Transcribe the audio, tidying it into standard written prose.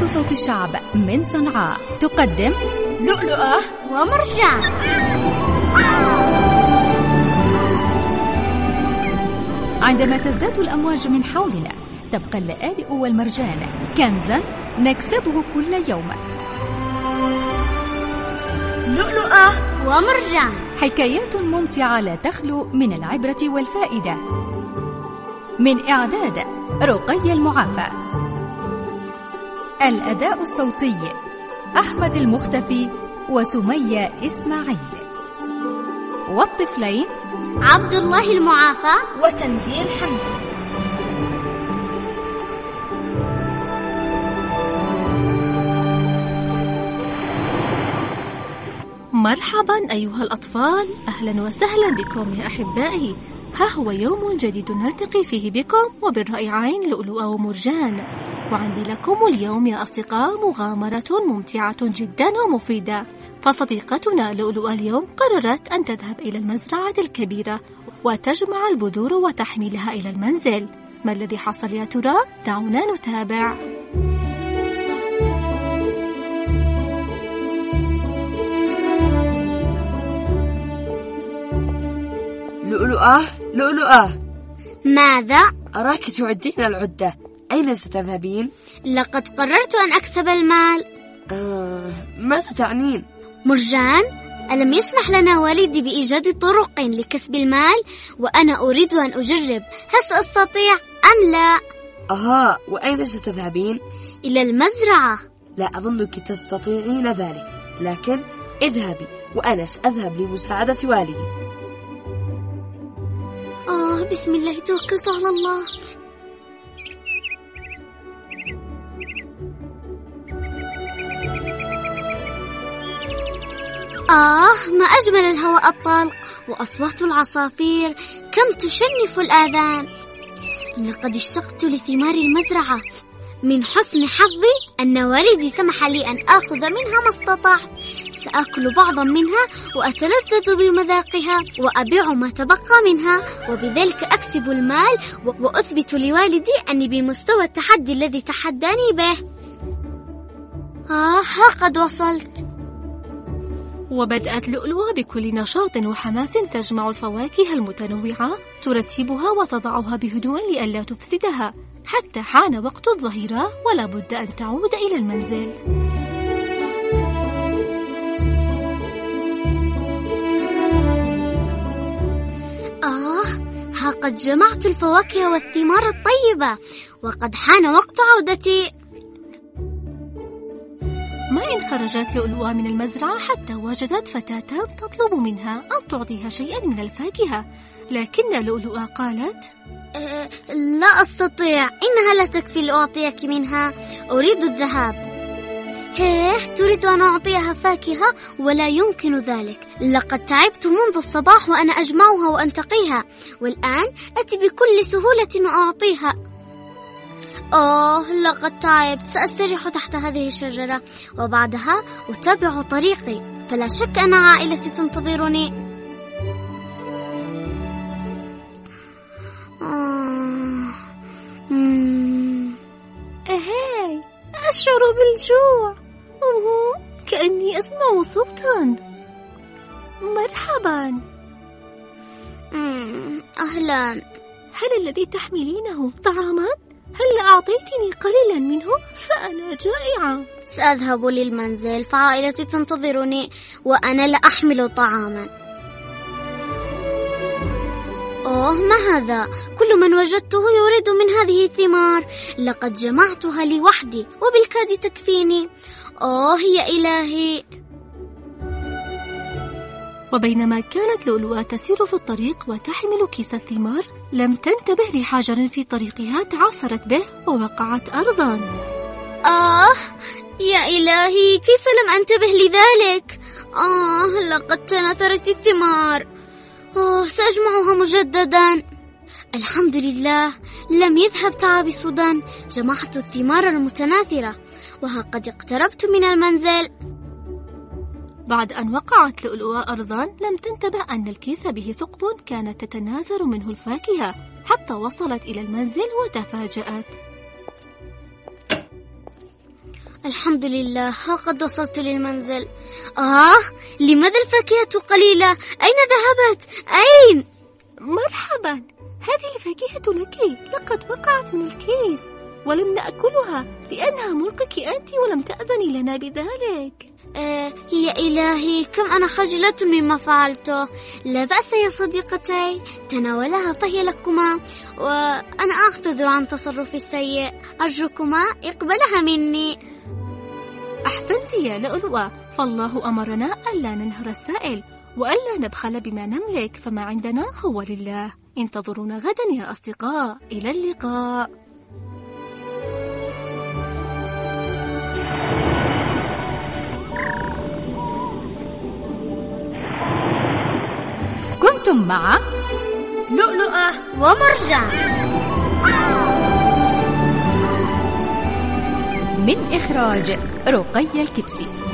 إذاعة صوت الشعب من صنعاء تقدم لؤلؤة ومرجان. عندما تزداد الأمواج من حولنا تبقى اللآلئ والمرجان كنزا نكسبه كل يوم. لؤلؤة ومرجان، حكايات ممتعة لا تخلو من العبرة والفائدة. من إعداد رقية المعافى، الأداء الصوتي أحمد المختفي وسمية إسماعيل، والطفلين عبد الله المعافى وتنزيل حمد. مرحبا أيها الأطفال، أهلا وسهلا بكم يا أحبائي. ها هو يوم جديد نلتقي فيه بكم وبالرائعين لؤلؤة ومرجان، وعندي لكم اليوم يا أصدقاء مغامرة ممتعة جدا ومفيدة. فصديقتنا لؤلؤة اليوم قررت أن تذهب إلى المزرعة الكبيرة وتجمع البذور وتحملها إلى المنزل. ما الذي حصل يا ترى؟ دعونا نتابع. لؤلؤة، ماذا؟ أراك تعدين العدة، أين ستذهبين؟ لقد قررت أن أكسب المال. ماذا تعنين؟ مرجان، ألم يسمح لنا والدي بإيجاد طرق لكسب المال؟ وأنا أريد أن أجرب، هل سأستطيع أم لا؟ وأين ستذهبين؟ إلى المزرعة. لا أظنك تستطيعين ذلك، لكن اذهبي وأنا سأذهب لمساعدة والدي. بسم الله توكلت على الله. ما أجمل الهواء الطلق وأصوات العصافير، كم تشنف الآذان. لقد اشتقت لثمار المزرعة. من حسن حظي أن والدي سمح لي أن آخذ منها ما استطعت. سأكل بعضا منها وأتلذذ بمذاقها وأبيع ما تبقى منها، وبذلك أكسب المال وأثبت لوالدي أني بمستوى التحدي الذي تحداني به. قد وصلت. وبدأت لؤلؤة بكل نشاط وحماس تجمع الفواكه المتنوعة، ترتبها وتضعها بهدوء لئلا تفسدها، حتى حان وقت الظهيرة ولا بد أن تعود إلى المنزل. قد جمعت الفواكه والثمار الطيبة وقد حان وقت عودتي. ما إن خرجت لؤلؤة من المزرعة حتى وجدت فتاة تطلب منها أن تعطيها شيئا من الفاكهة، لكن لؤلؤة قالت: لا أستطيع، إنها لا تكفي لأعطيك منها، أريد الذهاب. تريد أن أعطيها فاكهة؟ ولا يمكن ذلك، لقد تعبت منذ الصباح وأنا أجمعها وأنتقيها، والآن أتي بكل سهولة وأعطيها. لقد تعبت، سأستريح تحت هذه الشجرة وبعدها أتابع طريقي، فلا شك أن عائلتي تنتظرني. أشعر بالجوع. كأني أسمع صوتا. مرحبا. أهلا. هل الذي تحملينه طعاما؟ هل أعطيتني قليلا منه؟ فأنا جائعة. سأذهب للمنزل فعائلتي تنتظرني وأنا لا أحمل طعاما. ما هذا؟ كل من وجدته يريد من هذه الثمار، لقد جمعتها لوحدي وبالكاد تكفيني. يا إلهي. وبينما كانت لؤلؤة تسير في الطريق وتحمل كيس الثمار، لم تنتبه لحجر في طريقها تعثرت به ووقعت أرضا. يا إلهي، كيف لم أنتبه لذلك؟ لقد تنثرت الثمار. سأجمعها مجددا. الحمد لله، لم يذهب تعبي سدى. جمعت الثمار المتناثرة وها قد اقتربت من المنزل. بعد أن وقعت لؤلؤة أرضا لم تنتبه أن الكيس به ثقب كانت تتناثر منه الفاكهة، حتى وصلت إلى المنزل وتفاجأت. الحمد لله، ها قد وصلت للمنزل. لماذا الفاكهة قليلة؟ أين ذهبت؟ أين؟ مرحبا، هذه الفاكهة لك، لقد وقعت من الكيس ولم نأكلها لأنها ملكك أنت ولم تأذني لنا بذلك. يا إلهي، كم أنا خجلة مما فعلته. لا بأس يا صديقتي، تناولها فهي لكما، وأنا أعتذر عن تصرفي السيء، أرجوكما اقبلها مني. أحسنت يا لؤلؤة، فالله أمرنا ألا ننهر السائل وألا نبخل بما نملك، فما عندنا هو لله. انتظرونا غدا يا أصدقاء، إلى اللقاء. كنتم مع لؤلؤة ومرجان من إخراج رقية الكبسي.